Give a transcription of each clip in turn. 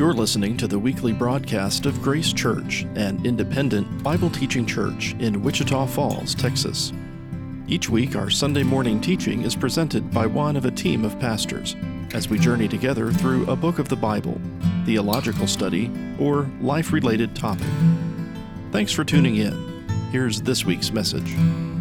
You're listening to the weekly broadcast of Grace Church, an independent Bible teaching church in Wichita Falls, Texas. Each week, our Sunday morning teaching is presented by one of a team of pastors as we journey together through a book of the Bible, theological study, or life-related topic. Thanks for tuning in. Here's this week's message.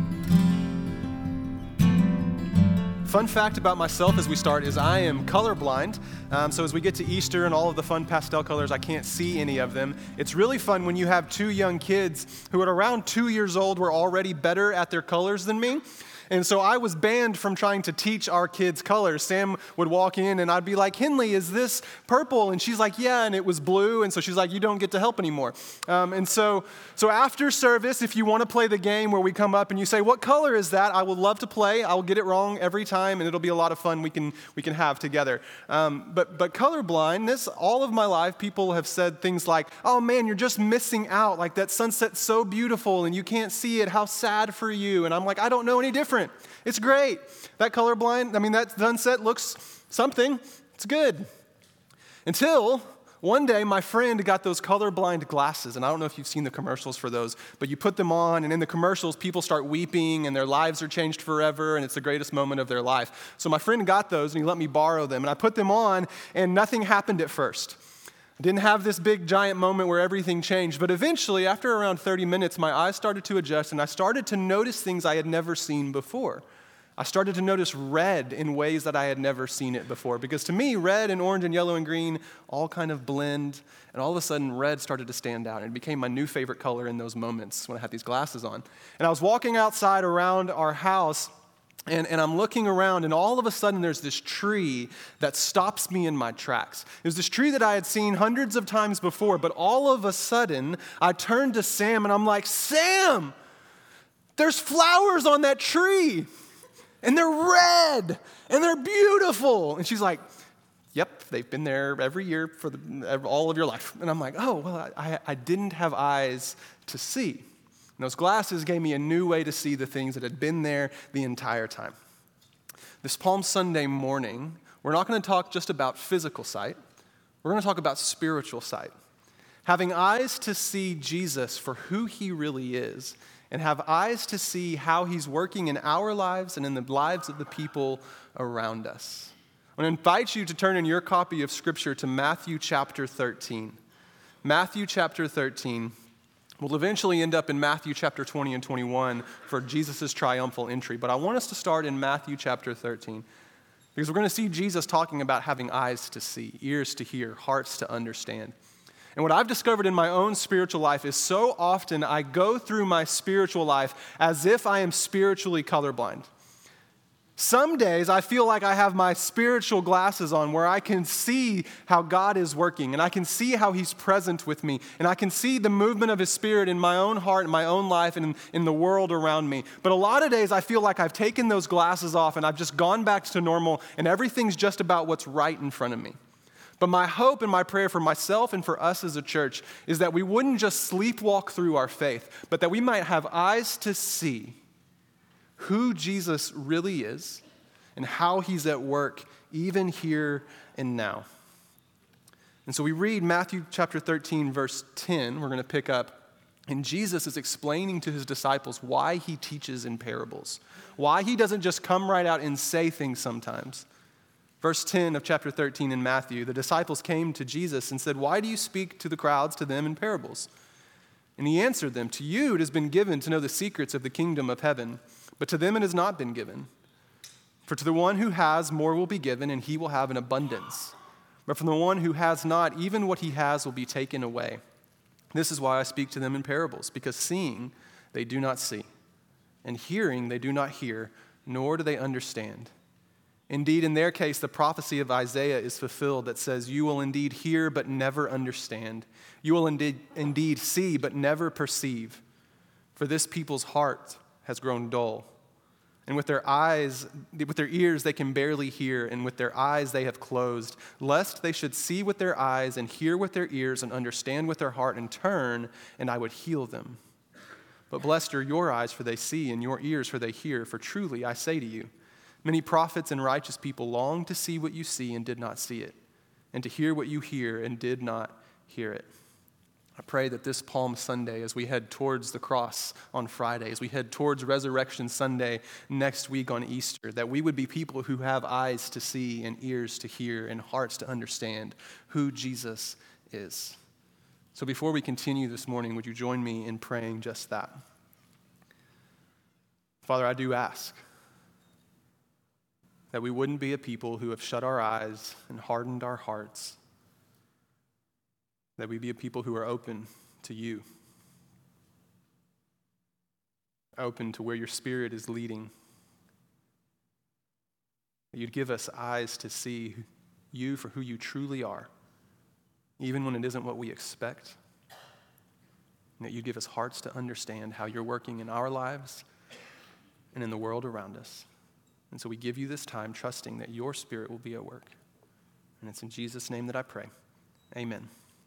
Fun fact about myself as we start is I am colorblind. So as we get to Easter and all of the fun pastel colors, I can't see any of them. It's really fun when you have two young kids who at around 2 years old were already better at their colors than me. And so I was banned from trying to teach our kids colors. Sam would walk in and I'd be like, Henley, is this purple? And she's like, yeah, and it was blue. And so she's like, you don't get to help anymore. So after service, if you want to play the game where we come up and you say, what color is that? I would love to play. I will get it wrong every time, and it'll be a lot of fun we can have together. But colorblindness, all of my life, people have said things like, oh man, you're just missing out. Like that sunset's so beautiful and you can't see it. How sad for you. And I'm like, I don't know any different. It's great. That that sunset looks something. It's good. Until one day, my friend got those colorblind glasses, and I don't know if you've seen the commercials for those, but you put them on, and in the commercials, people start weeping, and their lives are changed forever, and it's the greatest moment of their life. So my friend got those, and he let me borrow them, and I put them on, and nothing happened at first. I didn't have this big, giant moment where everything changed, but eventually, after around 30 minutes, my eyes started to adjust, and I started to notice things I had never seen before. I started to notice red in ways that I had never seen it before, because to me, red and orange and yellow and green all kind of blend, and all of a sudden, red started to stand out, and it became my new favorite color in those moments when I had these glasses on. And I was walking outside around our house, and I'm looking around, and all of a sudden, there's this tree that stops me in my tracks. It was this tree that I had seen hundreds of times before, but all of a sudden, I turned to Sam, and I'm like, Sam, there's flowers on that tree, and they're red, and they're beautiful. And she's like, yep, they've been there every year for all of your life. And I'm like, oh, well, I didn't have eyes to see. And those glasses gave me a new way to see the things that had been there the entire time. This Palm Sunday morning, we're not going to talk just about physical sight. We're going to talk about spiritual sight. Having eyes to see Jesus for who he really is, and have eyes to see how he's working in our lives and in the lives of the people around us. I want to invite you to turn in your copy of Scripture to Matthew chapter 13. Matthew chapter 13. We'll eventually end up in Matthew chapter 20 and 21 for Jesus' triumphal entry. But I want us to start in Matthew chapter 13 because we're going to see Jesus talking about having eyes to see, ears to hear, hearts to understand. And what I've discovered in my own spiritual life is so often I go through my spiritual life as if I am spiritually colorblind. Some days I feel like I have my spiritual glasses on where I can see how God is working and I can see how he's present with me and I can see the movement of his spirit in my own heart, in my own life, and in the world around me. But a lot of days I feel like I've taken those glasses off and I've just gone back to normal and everything's just about what's right in front of me. But my hope and my prayer for myself and for us as a church is that we wouldn't just sleepwalk through our faith, but that we might have eyes to see who Jesus really is and how he's at work even here and now. And so we read Matthew chapter 13, verse 10. We're going to pick up. And Jesus is explaining to his disciples why he teaches in parables, why he doesn't just come right out and say things sometimes. Verse 10 of chapter 13 in Matthew, the disciples came to Jesus and said, why do you speak to the crowds, to them in parables? And he answered them, to you it has been given to know the secrets of the kingdom of heaven, but to them it has not been given. For to the one who has, more will be given, and he will have an abundance. But from the one who has not, even what he has will be taken away. This is why I speak to them in parables, because seeing they do not see, and hearing they do not hear, nor do they understand. Indeed, in their case, the prophecy of Isaiah is fulfilled that says, you will indeed hear but never understand. You will indeed see but never perceive. For this people's heart has grown dull. And with their ears they can barely hear, and with their eyes they have closed, lest they should see with their eyes and hear with their ears and understand with their heart and turn, and I would heal them. But blessed are your eyes, for they see, and your ears, for they hear. For truly I say to you, many prophets and righteous people longed to see what you see and did not see it, and to hear what you hear and did not hear it. I pray that this Palm Sunday, as we head towards the cross on Friday, as we head towards Resurrection Sunday next week on Easter, that we would be people who have eyes to see and ears to hear and hearts to understand who Jesus is. So before we continue this morning, would you join me in praying just that? Father, I do ask that we wouldn't be a people who have shut our eyes and hardened our hearts, that we be a people who are open to you, open to where your Spirit is leading, that you'd give us eyes to see you for who you truly are, even when it isn't what we expect, and that you'd give us hearts to understand how you're working in our lives and in the world around us. And so we give you this time, trusting that your Spirit will be at work. And it's in Jesus' name that I pray. Amen.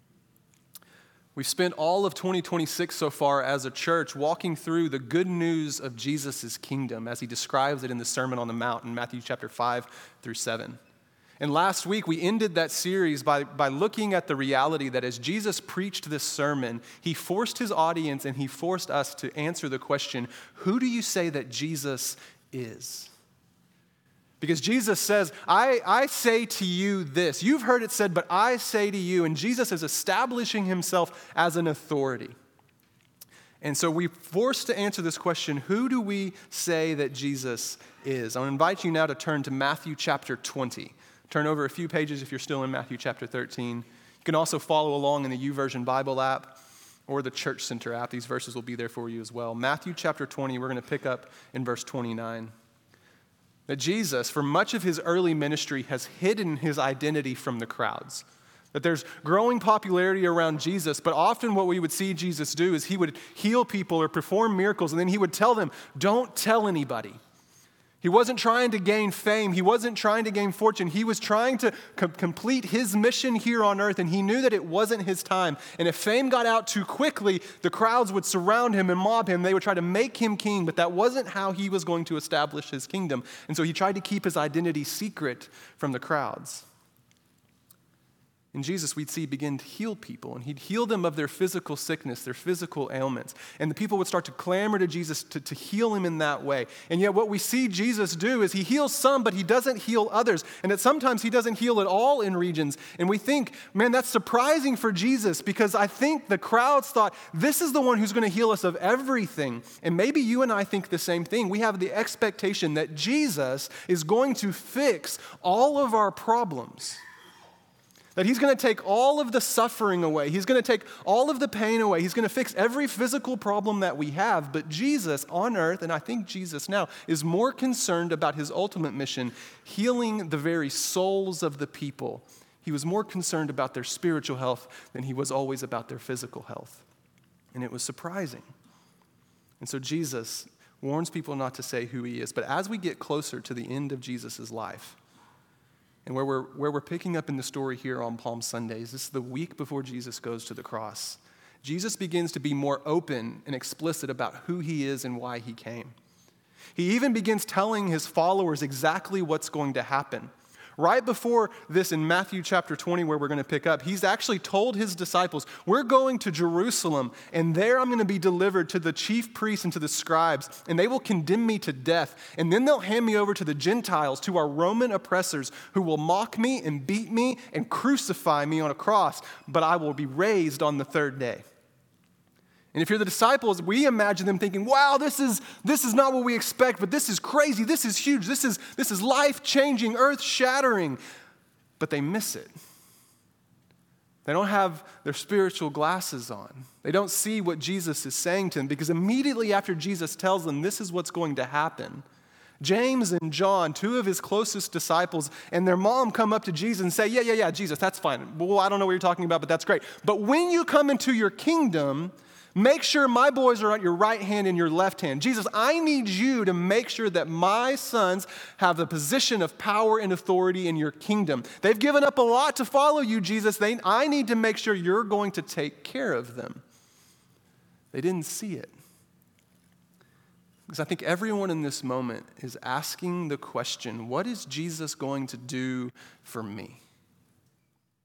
We've spent all of 2026 so far as a church walking through the good news of Jesus' kingdom as he describes it in the Sermon on the Mount in Matthew chapter 5 through 7. And last week we ended that series by looking at the reality that as Jesus preached this sermon, he forced his audience and he forced us to answer the question, who do you say that Jesus is? Because Jesus says, I say to you this. You've heard it said, but I say to you. And Jesus is establishing himself as an authority. And so we're forced to answer this question, who do we say that Jesus is? I want to invite you now to turn to Matthew chapter 20. Turn over a few pages if you're still in Matthew chapter 13. You can also follow along in the YouVersion Bible app or the Church Center app. These verses will be there for you as well. Matthew chapter 20, we're going to pick up in verse 29. That Jesus, for much of his early ministry, has hidden his identity from the crowds. That there's growing popularity around Jesus, but often what we would see Jesus do is he would heal people or perform miracles, and then he would tell them, don't tell anybody. He wasn't trying to gain fame. He wasn't trying to gain fortune. He was trying to complete his mission here on earth, and he knew that it wasn't his time. And if fame got out too quickly, the crowds would surround him and mob him. They would try to make him king, but that wasn't how he was going to establish his kingdom. And so he tried to keep his identity secret from the crowds. In Jesus, we'd see begin to heal people, and he'd heal them of their physical sickness, their physical ailments. And the people would start to clamor to Jesus to heal him in that way. And yet what we see Jesus do is he heals some, but he doesn't heal others. And that sometimes he doesn't heal at all in regions. And we think, man, that's surprising for Jesus, because I think the crowds thought, this is the one who's going to heal us of everything. And maybe you and I think the same thing. We have the expectation that Jesus is going to fix all of our problems. That he's going to take all of the suffering away. He's going to take all of the pain away. He's going to fix every physical problem that we have. But Jesus on earth, and I think Jesus now, is more concerned about his ultimate mission, healing the very souls of the people. He was more concerned about their spiritual health than he was always about their physical health. And it was surprising. And so Jesus warns people not to say who he is. But as we get closer to the end of Jesus' life, and where we're picking up in the story here on Palm Sundays, this is the week before Jesus goes to the cross. Jesus begins to be more open and explicit about who he is and why he came. He even begins telling his followers exactly what's going to happen. Right before this in Matthew chapter 20, where we're going to pick up, he's actually told his disciples, we're going to Jerusalem, and there I'm going to be delivered to the chief priests and to the scribes, and they will condemn me to death. And then they'll hand me over to the Gentiles, to our Roman oppressors, who will mock me and beat me and crucify me on a cross, but I will be raised on the third day. And if you're the disciples, we imagine them thinking, wow, this is not what we expect, but this is crazy, this is huge, this is life-changing, earth-shattering. But they miss it. They don't have their spiritual glasses on. They don't see what Jesus is saying to them, because immediately after Jesus tells them this is what's going to happen, James and John, two of his closest disciples, and their mom come up to Jesus and say, yeah, Jesus, that's fine. Well, I don't know what you're talking about, but that's great. But when you come into your kingdom, make sure my boys are at your right hand and your left hand. Jesus, I need you to make sure that my sons have the position of power and authority in your kingdom. They've given up a lot to follow you, Jesus. I need to make sure you're going to take care of them. They didn't see it. Because I think everyone in this moment is asking the question, what is Jesus going to do for me?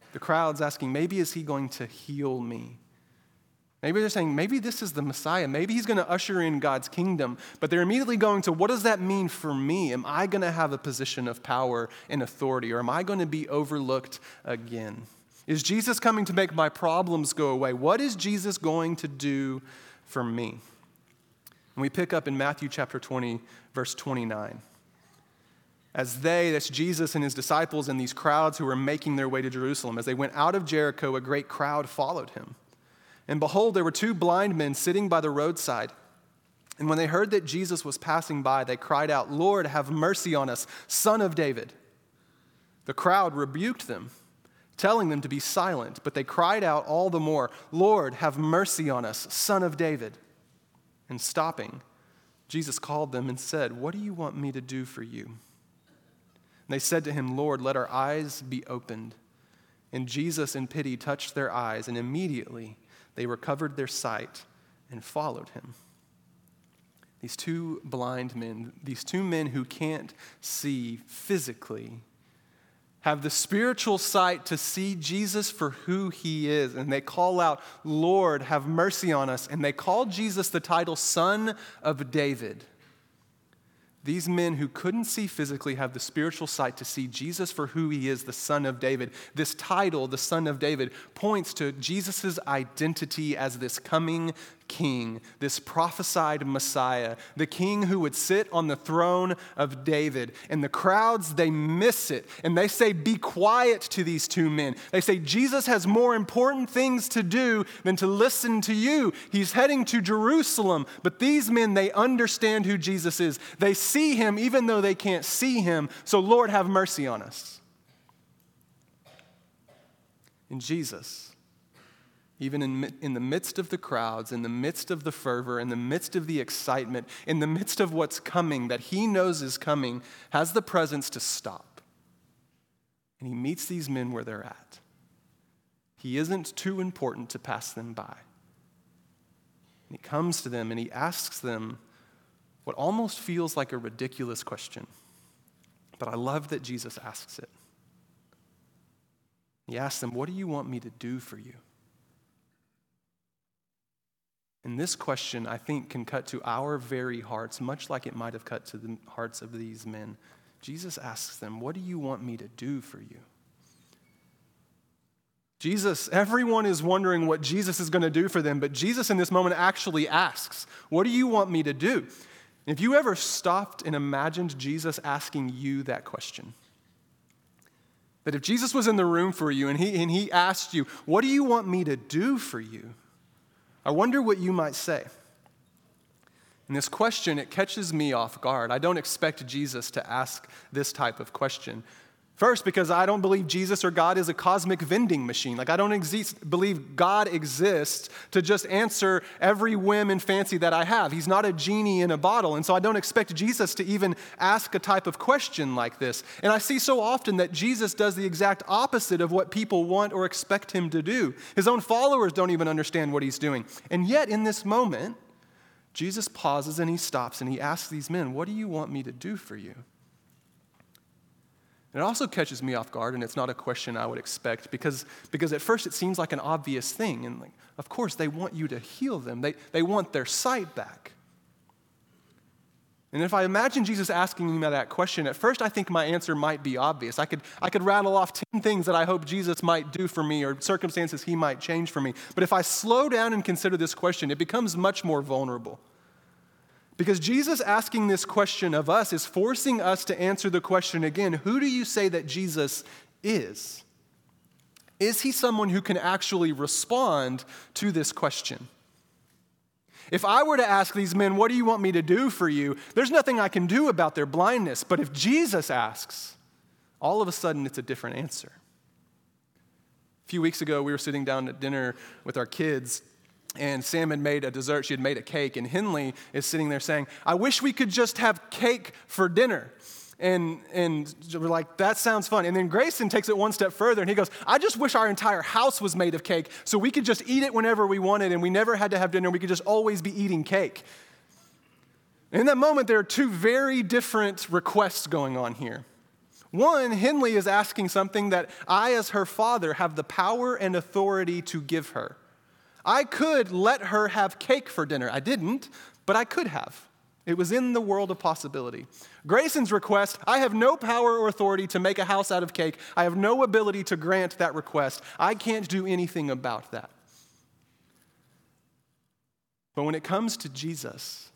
The crowd's asking, maybe is he going to heal me? Maybe they're saying, maybe this is the Messiah. Maybe he's going to usher in God's kingdom. But they're immediately going to, what does that mean for me? Am I going to have a position of power and authority, or am I going to be overlooked again? Is Jesus coming to make my problems go away? What is Jesus going to do for me? And we pick up in Matthew chapter 20, verse 29. That's Jesus and his disciples and these crowds who were making their way to Jerusalem. As they went out of Jericho, a great crowd followed him. And behold, there were 2 blind men sitting by the roadside. And when they heard that Jesus was passing by, they cried out, "Lord, have mercy on us, Son of David." The crowd rebuked them, telling them to be silent, but they cried out all the more, "Lord, have mercy on us, Son of David." And stopping, Jesus called them and said, "What do you want me to do for you?" And they said to him, "Lord, let our eyes be opened." And Jesus, in pity, touched their eyes, and immediately they recovered their sight and followed him. These 2 blind men, these 2 men who can't see physically, have the spiritual sight to see Jesus for who he is. And they call out, "Lord, have mercy on us." And they call Jesus the title Son of David. These men who couldn't see physically have the spiritual sight to see Jesus for who he is, the Son of David. This title, the Son of David, points to Jesus' identity as this coming king, this prophesied Messiah, the king who would sit on the throne of David. And the crowds, they miss it. And they say, "Be quiet," to these 2 men. They say, "Jesus has more important things to do than to listen to you. He's heading to Jerusalem." But these men, they understand who Jesus is. They see him even though they can't see him. So Lord, have mercy on us. And Jesus, even in the midst of the crowds, in the midst of the fervor, in the midst of the excitement, in the midst of what's coming, that he knows is coming, has the presence to stop. And he meets these men where they're at. He isn't too important to pass them by. And he comes to them and he asks them what almost feels like a ridiculous question. But I love that Jesus asks it. He asks them, "What do you want me to do for you?" And this question, I think, can cut to our very hearts, much like it might have cut to the hearts of these men. Jesus asks them, "What do you want me to do for you?" Everyone is wondering what Jesus is going to do for them, but Jesus in this moment actually asks, "What do you want me to do?" And if you ever stopped and imagined Jesus asking you that question, that if Jesus was in the room for you and he asked you, "What do you want me to do for you?" I wonder what you might say. And this question, it catches me off guard. I don't expect Jesus to ask this type of question. First, because I don't believe Jesus or God is a cosmic vending machine. I don't believe God exists to just answer every whim and fancy that I have. He's not a genie in a bottle. And so I don't expect Jesus to even ask a type of question like this. And I see so often that Jesus does the exact opposite of what people want or expect him to do. His own followers don't even understand what he's doing. And yet in this moment, Jesus pauses and he stops and he asks these men, "What do you want me to do for you?" And it also catches me off guard, and it's not a question I would expect because at first it seems like an obvious thing. And of course, they want you to heal them. They want their sight back. And if I imagine Jesus asking me that question, at first I think my answer might be obvious. I could rattle off 10 things that I hope Jesus might do for me or circumstances he might change for me. But if I slow down and consider this question, it becomes much more vulnerable. Because Jesus asking this question of us is forcing us to answer the question again, who do you say that Jesus is? Is he someone who can actually respond to this question? If I were to ask these men, "What do you want me to do for you?" there's nothing I can do about their blindness. But if Jesus asks, all of a sudden it's a different answer. A few weeks ago, we were sitting down at dinner with our kids, and Sam had made a dessert. She had made a cake, and Henley is sitting there saying, "I wish we could just have cake for dinner." And we're like, "That sounds fun." And then Grayson takes it one step further, and he goes, "I just wish our entire house was made of cake so we could just eat it whenever we wanted, and we never had to have dinner. We could just always be eating cake." In that moment, there are 2 very different requests going on here. One, Henley is asking something that I, as her father, have the power and authority to give her. I could let her have cake for dinner. I didn't, but I could have. It was in the world of possibility. Grayson's request, I have no power or authority to make a house out of cake. I have no ability to grant that request. I can't do anything about that. But when it comes to Jesus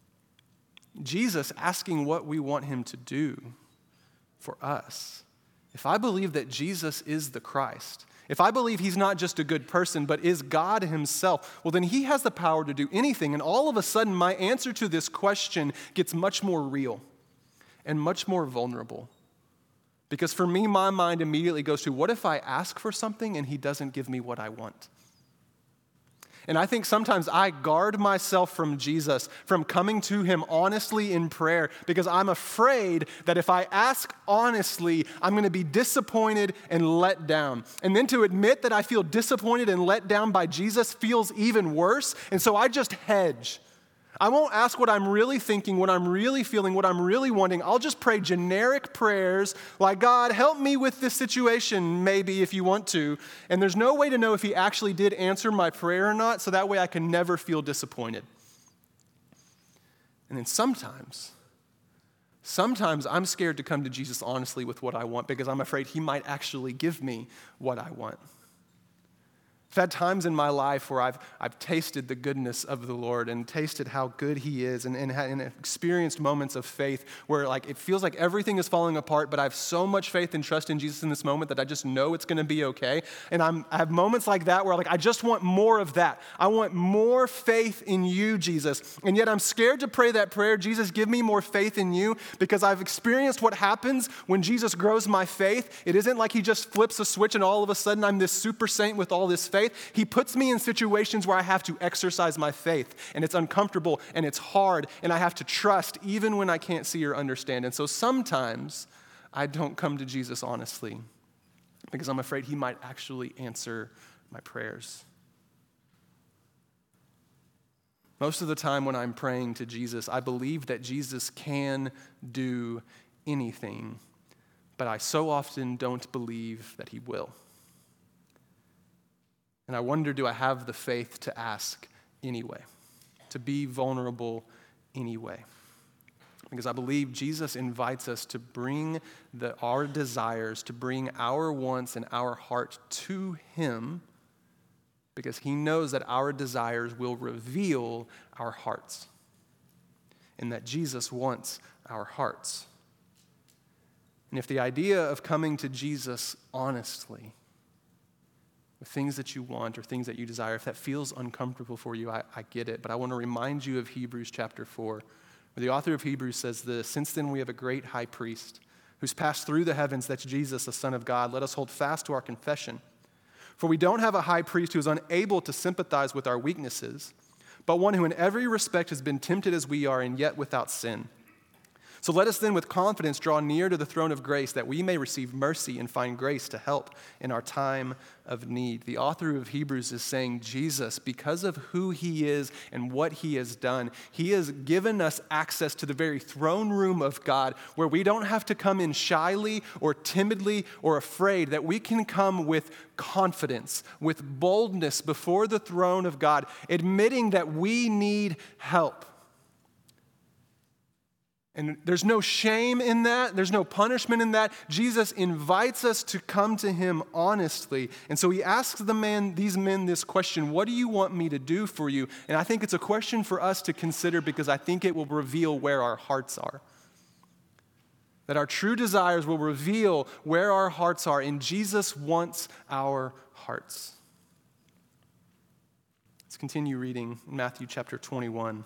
asking what we want him to do for us, if I believe that Jesus is the Christ, if I believe he's not just a good person, but is God himself, well, then he has the power to do anything. And all of a sudden, my answer to this question gets much more real and much more vulnerable. Because for me, my mind immediately goes to, what if I ask for something and he doesn't give me what I want? And I think sometimes I guard myself from Jesus, from coming to him honestly in prayer, because I'm afraid that if I ask honestly, I'm going to be disappointed and let down. And then to admit that I feel disappointed and let down by Jesus feels even worse. And so I just hedge. I won't ask what I'm really thinking, what I'm really feeling, what I'm really wanting. I'll just pray generic prayers like, God, help me with this situation, maybe if you want to. And there's no way to know if he actually did answer my prayer or not, so that way I can never feel disappointed. And then sometimes I'm scared to come to Jesus honestly with what I want because I'm afraid he might actually give me what I want. I've had times in my life where I've tasted the goodness of the Lord and tasted how good he is and experienced moments of faith where like it feels like everything is falling apart, but I have so much faith and trust in Jesus in this moment that I just know it's going to be okay. And I have moments like that where like I just want more of that. I want more faith in you, Jesus. And yet I'm scared to pray that prayer, Jesus, give me more faith in you, because I've experienced what happens when Jesus grows my faith. It isn't like he just flips a switch and all of a sudden I'm this super saint with all this faith. He puts me in situations where I have to exercise my faith, and it's uncomfortable, and it's hard, and I have to trust even when I can't see or understand. And so sometimes I don't come to Jesus honestly because I'm afraid he might actually answer my prayers. Most of the time when I'm praying to Jesus, I believe that Jesus can do anything, but I so often don't believe that he will. And I wonder, do I have the faith to ask anyway, to be vulnerable anyway? Because I believe Jesus invites us to bring our desires, to bring our wants and our heart to him, because he knows that our desires will reveal our hearts, and that Jesus wants our hearts. And if the idea of coming to Jesus honestly, with things that you want or things that you desire, if that feels uncomfortable for you, I get it. But I want to remind you of Hebrews chapter 4, where the author of Hebrews says this: since then we have a great high priest who's passed through the heavens, that's Jesus, the Son of God. Let us hold fast to our confession. For we don't have a high priest who is unable to sympathize with our weaknesses, but one who in every respect has been tempted as we are and yet without sin. So let us then with confidence draw near to the throne of grace that we may receive mercy and find grace to help in our time of need. The author of Hebrews is saying Jesus, because of who he is and what he has done, he has given us access to the very throne room of God, where we don't have to come in shyly or timidly or afraid, that we can come with confidence, with boldness before the throne of God, admitting that we need help. And there's no shame in that. There's no punishment in that. Jesus invites us to come to him honestly. And so he asks these men this question: what do you want me to do for you? And I think it's a question for us to consider, because I think it will reveal where our hearts are. That our true desires will reveal where our hearts are, and Jesus wants our hearts. Let's continue reading in Matthew chapter 21.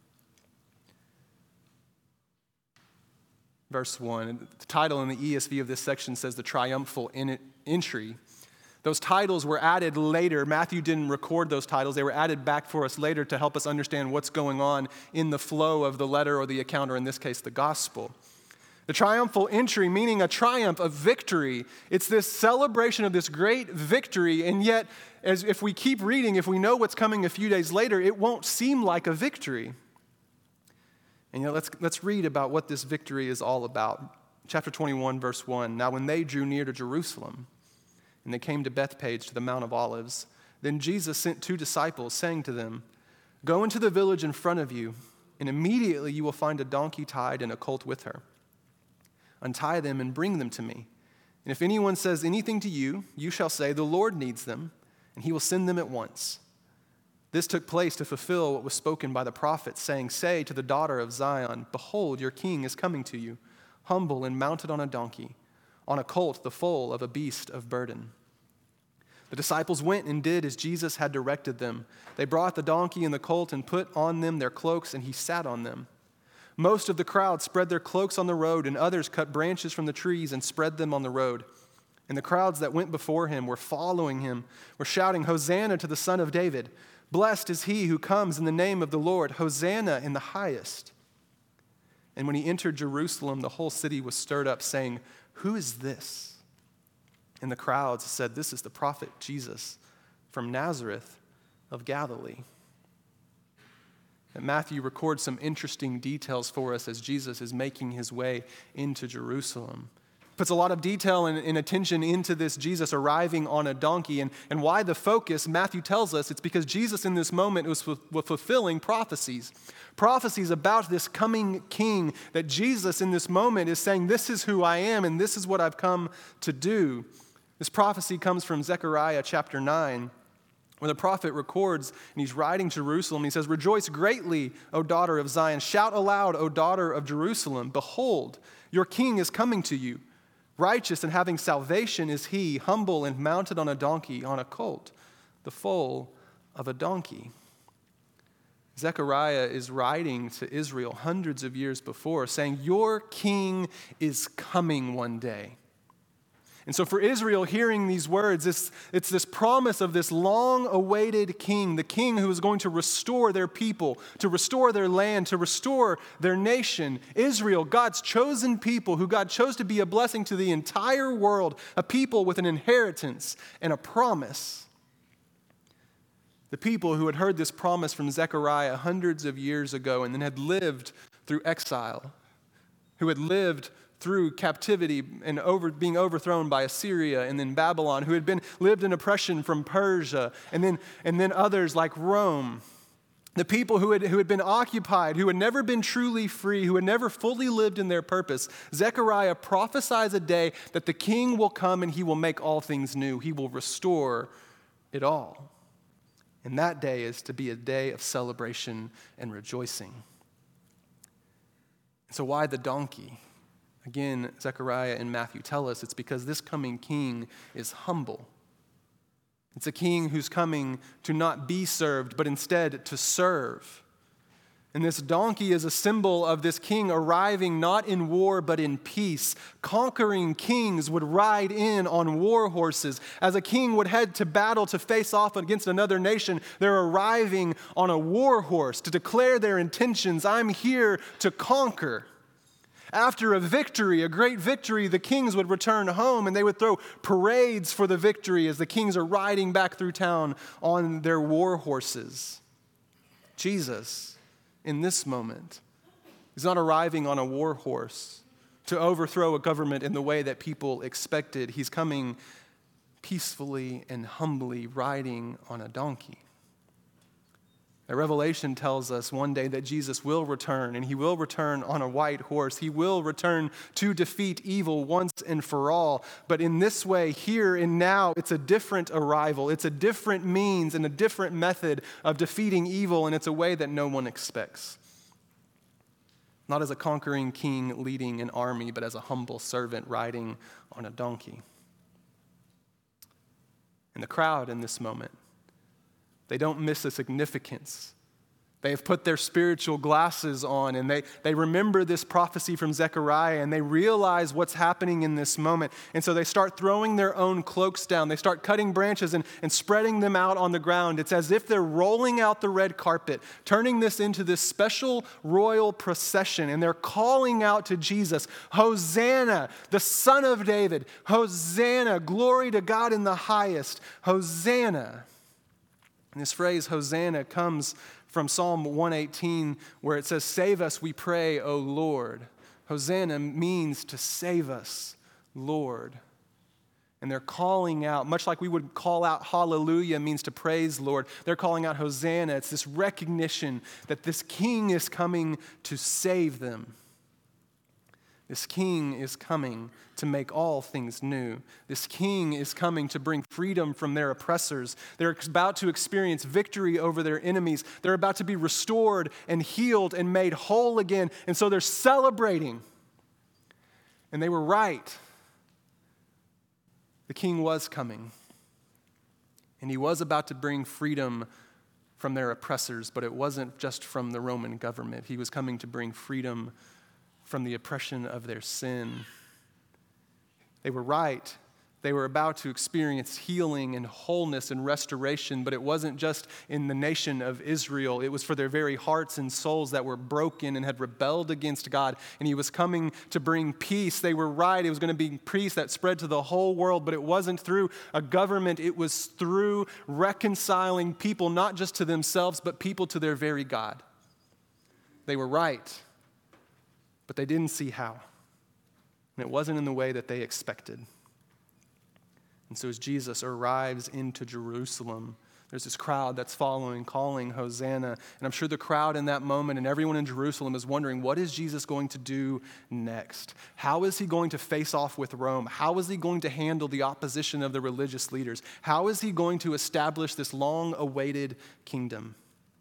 Verse 1, the title in the ESV of this section says the triumphal entry. Those titles were added later. Matthew didn't record those titles. They were added back for us later to help us understand what's going on in the flow of the letter or the account, or in this case, the gospel. The triumphal entry, meaning a triumph, a victory. It's this celebration of this great victory, and yet, as if we keep reading, if we know what's coming a few days later, it won't seem like a victory. And let's read about what this victory is all about. Chapter 21, verse 1. Now when they drew near to Jerusalem, and they came to Bethpage to the Mount of Olives, then Jesus sent 2 disciples, saying to them, "Go into the village in front of you, and immediately you will find a donkey tied and a colt with her. Untie them and bring them to me. And if anyone says anything to you, you shall say, 'The Lord needs them,' and he will send them at once." This took place to fulfill what was spoken by the prophet, saying, "Say to the daughter of Zion, behold, your king is coming to you, humble and mounted on a donkey, on a colt, the foal of a beast of burden." The disciples went and did as Jesus had directed them. They brought the donkey and the colt and put on them their cloaks, and he sat on them. Most of the crowd spread their cloaks on the road, and others cut branches from the trees and spread them on the road. And the crowds that went before him were following him, were shouting, "Hosanna to the Son of David. Blessed is he who comes in the name of the Lord. Hosanna in the highest." And when he entered Jerusalem, the whole city was stirred up, saying, "Who is this?" And the crowds said, "This is the prophet Jesus from Nazareth of Galilee." And Matthew records some interesting details for us as Jesus is making his way into Jerusalem. Puts a lot of detail and attention into this Jesus arriving on a donkey. And why the focus, Matthew tells us, it's because Jesus in this moment was fulfilling prophecies. Prophecies about this coming king, that Jesus in this moment is saying, "This is who I am and this is what I've come to do." This prophecy comes from Zechariah chapter 9, where the prophet records, and he's writing Jerusalem. He says, "Rejoice greatly, O daughter of Zion. Shout aloud, O daughter of Jerusalem. Behold, your king is coming to you. Righteous and having salvation is he, humble and mounted on a donkey, on a colt, the foal of a donkey." Zechariah is writing to Israel hundreds of years before, saying, "Your king is coming one day." And so for Israel, hearing these words, it's this promise of this long-awaited king, the king who is going to restore their people, to restore their land, to restore their nation. Israel, God's chosen people, who God chose to be a blessing to the entire world, a people with an inheritance and a promise. The people who had heard this promise from Zechariah hundreds of years ago and then had lived through exile, who had lived through captivity and being overthrown by Assyria and then Babylon, who had lived in oppression from Persia and then others like Rome. The people who had been occupied, who had never been truly free, who had never fully lived in their purpose. Zechariah prophesies a day that the king will come and he will make all things new. He will restore it all. And that day is to be a day of celebration and rejoicing. So why the donkey? Again, Zechariah and Matthew tell us it's because this coming king is humble. It's a king who's coming to not be served, but instead to serve. And this donkey is a symbol of this king arriving not in war, but in peace. Conquering kings would ride in on war horses. As a king would head to battle to face off against another nation, they're arriving on a war horse to declare their intentions. I'm here to conquer. After a victory, a great victory, the kings would return home and they would throw parades for the victory as the kings are riding back through town on their war horses. Jesus, in this moment, is not arriving on a war horse to overthrow a government in the way that people expected. He's coming peacefully and humbly riding on a donkey. Revelation tells us one day that Jesus will return, and he will return on a white horse. He will return to defeat evil once and for all. But in this way, here and now, it's a different arrival. It's a different means and a different method of defeating evil, and it's a way that no one expects. Not as a conquering king leading an army, but as a humble servant riding on a donkey. And the crowd in this moment, they don't miss the significance. They have put their spiritual glasses on and they remember this prophecy from Zechariah and they realize what's happening in this moment. And so they start throwing their own cloaks down. They start cutting branches and spreading them out on the ground. It's as if they're rolling out the red carpet, turning this into this special royal procession. And they're calling out to Jesus, "Hosanna, the Son of David. Hosanna, glory to God in the highest. Hosanna." And this phrase, Hosanna, comes from Psalm 118, where it says, "Save us, we pray, O Lord. Hosanna means to save us, Lord. And they're calling out, much like we would call out hallelujah means to praise Lord. They're calling out Hosanna. It's this recognition that this king is coming to save them. This king is coming to make all things new. This king is coming to bring freedom from their oppressors. They're about to experience victory over their enemies. They're about to be restored and healed and made whole again. And so they're celebrating. And they were right. The king was coming. And he was about to bring freedom from their oppressors, but it wasn't just from the Roman government. He was coming to bring freedom from the oppression of their sin. They were right. They were about to experience healing and wholeness and restoration, but it wasn't just in the nation of Israel. It was for their very hearts and souls that were broken and had rebelled against God, and he was coming to bring peace. They were right. It was going to be peace that spread to the whole world, but it wasn't through a government. It was through reconciling people, not just to themselves, but people to their very God. They were right. But they didn't see how. And it wasn't in the way that they expected. And so as Jesus arrives into Jerusalem, there's this crowd that's following, calling Hosanna. And I'm sure the crowd in that moment and everyone in Jerusalem is wondering, what is Jesus going to do next? How is he going to face off with Rome? How is he going to handle the opposition of the religious leaders? How is he going to establish this long-awaited kingdom?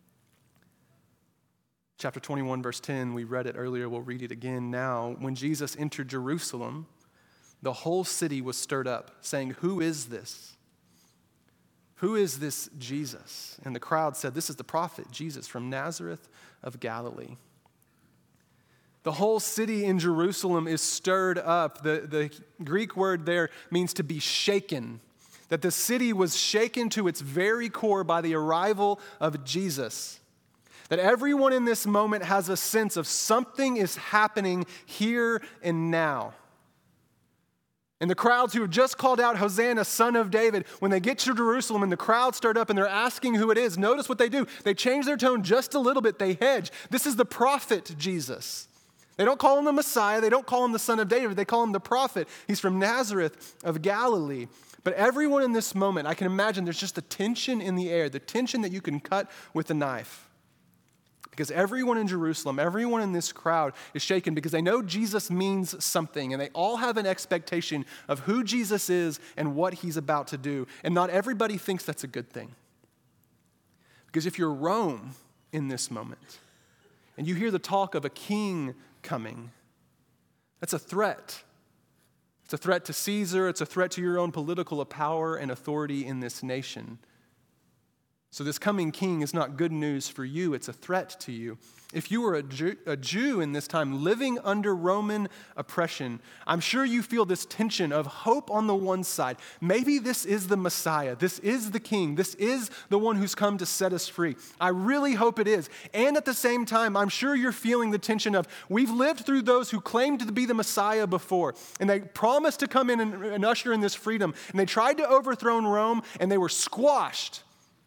Chapter 21, verse 10, we read it earlier, we'll read it again now. When Jesus entered Jerusalem, the whole city was stirred up, saying, "Who is this? Who is this Jesus?" And the crowd said, "This is the prophet Jesus from Nazareth of Galilee." The whole city in Jerusalem is stirred up. The Greek word there means to be shaken. That the city was shaken to its very core by the arrival of Jesus. That everyone in this moment has a sense of something is happening here and now. And the crowds who have just called out, "Hosanna, Son of David," when they get to Jerusalem and the crowd start up and they're asking who it is, notice what they do. They change their tone just a little bit. They hedge. This is the prophet Jesus. They don't call him the Messiah. They don't call him the Son of David. They call him the prophet. He's from Nazareth of Galilee. But everyone in this moment, I can imagine there's just a tension in the air, the tension that you can cut with a knife. Because everyone in Jerusalem, everyone in this crowd is shaken because they know Jesus means something, and they all have an expectation of who Jesus is and what he's about to do. And not everybody thinks that's a good thing. Because if you're Rome in this moment, and you hear the talk of a king coming, that's a threat. It's a threat to Caesar. It's a threat to your own political power and authority in this nation. So this coming king is not good news for you. It's a threat to you. If you were a Jew in this time living under Roman oppression, I'm sure you feel this tension of hope on the one side. Maybe this is the Messiah. This is the king. This is the one who's come to set us free. I really hope it is. And at the same time, I'm sure you're feeling the tension of we've lived through those who claimed to be the Messiah before, and they promised to come in and usher in this freedom, and they tried to overthrow Rome, and they were squashed.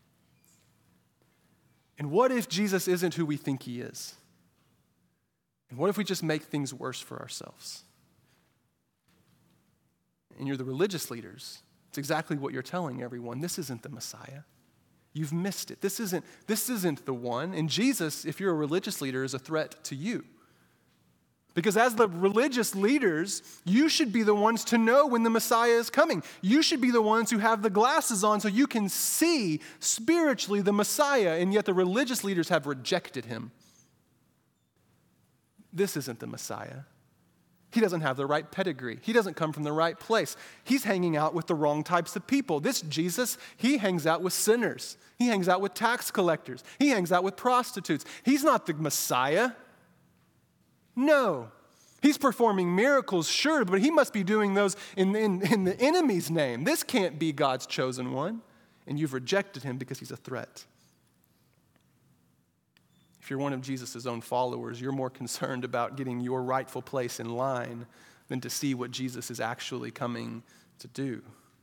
And what if Jesus isn't who we think he is? And what if we just make things worse for ourselves? And you're the religious leaders. It's exactly what you're telling everyone. This isn't the Messiah. You've missed it. This isn't the one. And Jesus, if you're a religious leader, is a threat to you. Because as the religious leaders, you should be the ones to know when the Messiah is coming. You should be the ones who have the glasses on so you can see spiritually the Messiah, and yet the religious leaders have rejected him. This isn't the Messiah. He doesn't have the right pedigree. He doesn't come from the right place. He's hanging out with the wrong types of people. This Jesus, he hangs out with sinners. He hangs out with tax collectors. He hangs out with prostitutes. He's not the Messiah. No. He's performing miracles, sure, but he must be doing those in the enemy's name. This can't be God's chosen one. And you've rejected him because he's a threat. If you're one of Jesus' own followers, you're more concerned about getting your rightful place in line than to see what Jesus is actually coming to do.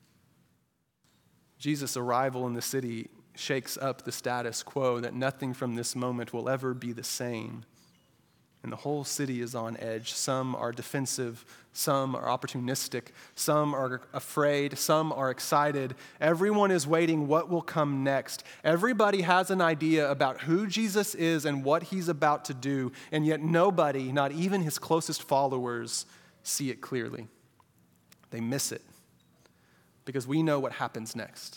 Jesus' arrival in the city shakes up the status quo that nothing from this moment will ever be the same. And the whole city is on edge. Some are defensive, some are opportunistic, some are afraid, some are excited. Everyone is waiting what will come next. Everybody has an idea about who Jesus is and what he's about to do, and yet nobody, not even his closest followers, see it clearly. They miss it because we know what happens next.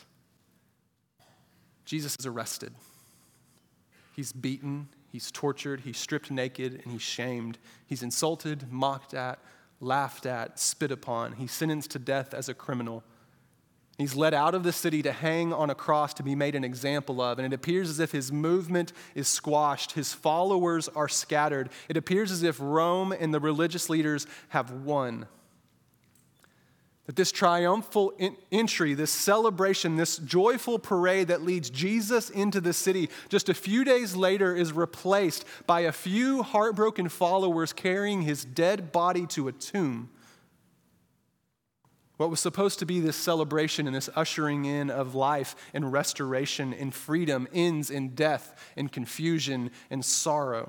Jesus is arrested. He's beaten. He's tortured, he's stripped naked, and he's shamed. He's insulted, mocked at, laughed at, spit upon. He's sentenced to death as a criminal. He's led out of the city to hang on a cross to be made an example of, and it appears as if his movement is squashed. His followers are scattered. It appears as if Rome and the religious leaders have won. That this triumphal entry, this celebration, this joyful parade that leads Jesus into the city, just a few days later is replaced by a few heartbroken followers carrying his dead body to a tomb. What was supposed to be this celebration and this ushering in of life and restoration and freedom ends in death and confusion and sorrow.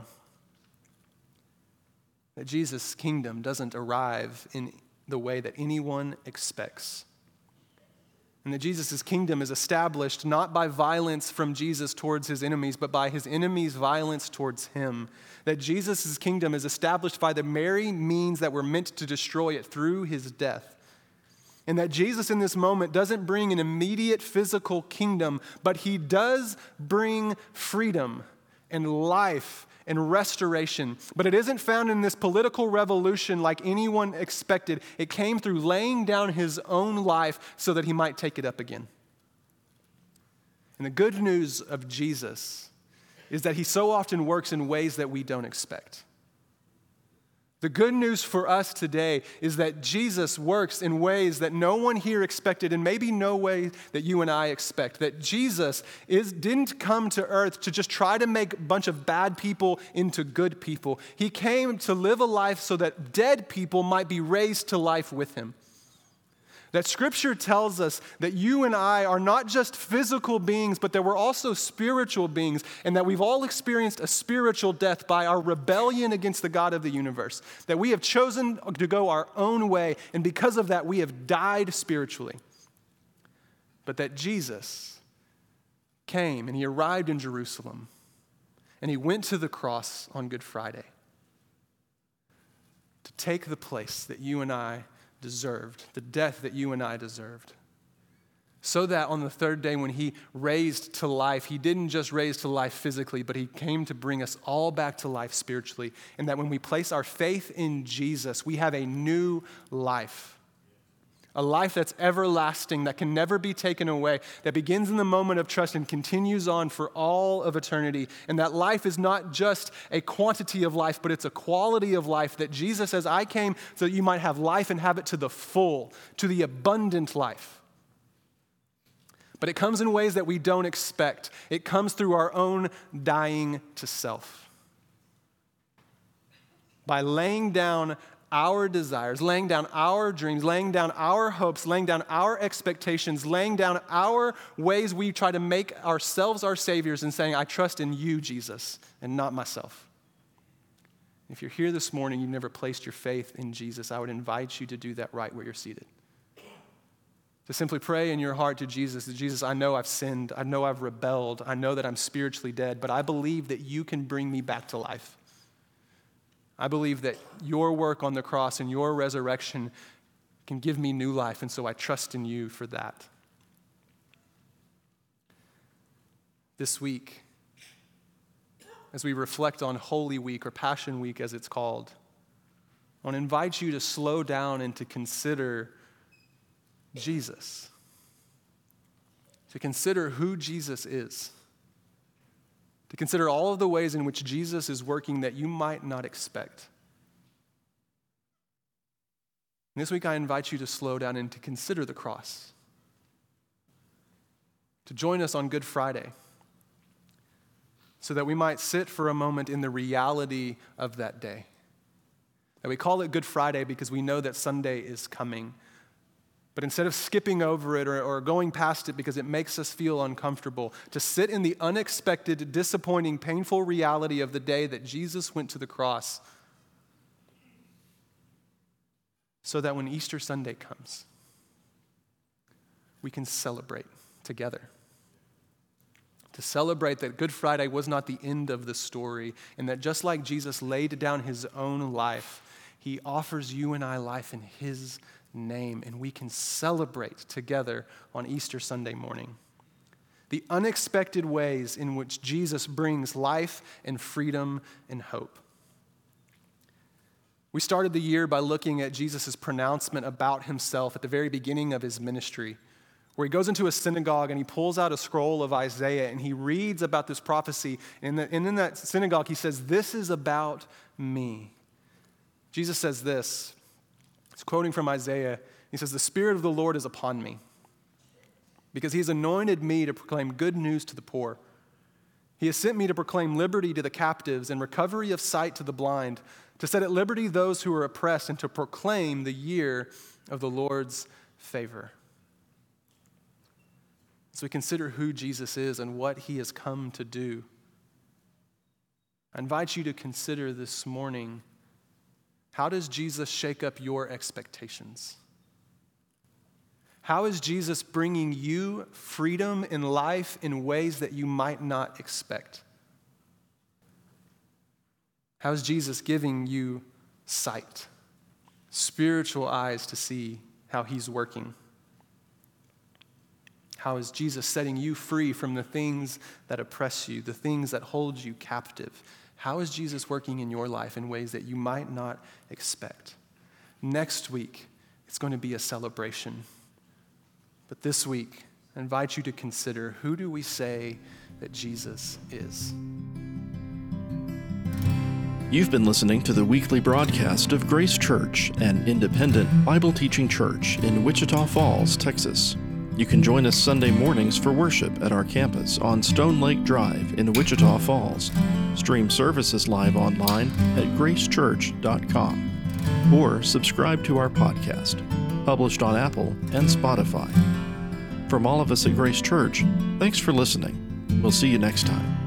That Jesus' kingdom doesn't arrive in the way that anyone expects. And that Jesus' kingdom is established not by violence from Jesus towards his enemies, but by his enemies' violence towards him. That Jesus' kingdom is established by the very means that were meant to destroy it through his death. And that Jesus in this moment doesn't bring an immediate physical kingdom, but he does bring freedom and life and restoration. But it isn't found in this political revolution like anyone expected. It came through laying down his own life so that he might take it up again. And the good news of Jesus is that he so often works in ways that we don't expect. The good news for us today is that Jesus works in ways that no one here expected, and maybe no way that you and I expect. That Jesus didn't come to earth to just try to make a bunch of bad people into good people. He came to live a life so that dead people might be raised to life with him. That Scripture tells us that you and I are not just physical beings, but that we're also spiritual beings, and that we've all experienced a spiritual death by our rebellion against the God of the universe. That we have chosen to go our own way, and because of that, we have died spiritually. But that Jesus came, and he arrived in Jerusalem, and he went to the cross on Good Friday to take the place that you and I deserved, the death that you and I deserved. So that on the third day when he raised to life, he didn't just raise to life physically, but he came to bring us all back to life spiritually. And that when we place our faith in Jesus, we have a new life. A life that's everlasting, that can never be taken away, that begins in the moment of trust and continues on for all of eternity. And that life is not just a quantity of life, but it's a quality of life that Jesus says, I came so that you might have life and have it to the full, to the abundant life. But it comes in ways that we don't expect. It comes through our own dying to self. By laying down our desires, laying down our dreams, laying down our hopes, laying down our expectations, laying down our ways we try to make ourselves our saviors and saying, I trust in you, Jesus, and not myself. If you're here this morning, you've never placed your faith in Jesus, I would invite you to do that right where you're seated. To simply pray in your heart to Jesus, that Jesus, I know I've sinned, I know I've rebelled, I know that I'm spiritually dead, but I believe that you can bring me back to life. I believe that your work on the cross and your resurrection can give me new life, and so I trust in you for that. This week, as we reflect on Holy Week, or Passion Week as it's called, I want to invite you to slow down and to consider Jesus, to consider who Jesus is, to consider all of the ways in which Jesus is working that you might not expect. And this week I invite you to slow down and to consider the cross, to join us on Good Friday, so that we might sit for a moment in the reality of that day. That we call it Good Friday because we know that Sunday is coming. But instead of skipping over it or going past it because it makes us feel uncomfortable, to sit in the unexpected, disappointing, painful reality of the day that Jesus went to the cross, so that when Easter Sunday comes, we can celebrate together. To celebrate that Good Friday was not the end of the story, and that just like Jesus laid down his own life, he offers you and I life in his name, and we can celebrate together on Easter Sunday morning. The unexpected ways in which Jesus brings life and freedom and hope. We started the year by looking at Jesus' pronouncement about himself at the very beginning of his ministry, where he goes into a synagogue and he pulls out a scroll of Isaiah and he reads about this prophecy. And in that synagogue, he says, "This is about me." Jesus says this. He's quoting from Isaiah. He says, "The Spirit of the Lord is upon me, because he has anointed me to proclaim good news to the poor. He has sent me to proclaim liberty to the captives and recovery of sight to the blind, to set at liberty those who are oppressed, and to proclaim the year of the Lord's favor." As we consider who Jesus is and what he has come to do, I invite you to consider this morning, how does Jesus shake up your expectations? How is Jesus bringing you freedom in life in ways that you might not expect? How is Jesus giving you sight, spiritual eyes to see how he's working? How is Jesus setting you free from the things that oppress you, the things that hold you captive? How is Jesus working in your life in ways that you might not expect? Next week, it's going to be a celebration. But this week, I invite you to consider, who do we say that Jesus is? You've been listening to the weekly broadcast of Grace Church, an independent Bible teaching church in Wichita Falls, Texas. You can join us Sunday mornings for worship at our campus on Stone Lake Drive in Wichita Falls. Stream services live online at gracechurch.com or subscribe to our podcast, published on Apple and Spotify. From all of us at Grace Church, thanks for listening. We'll see you next time.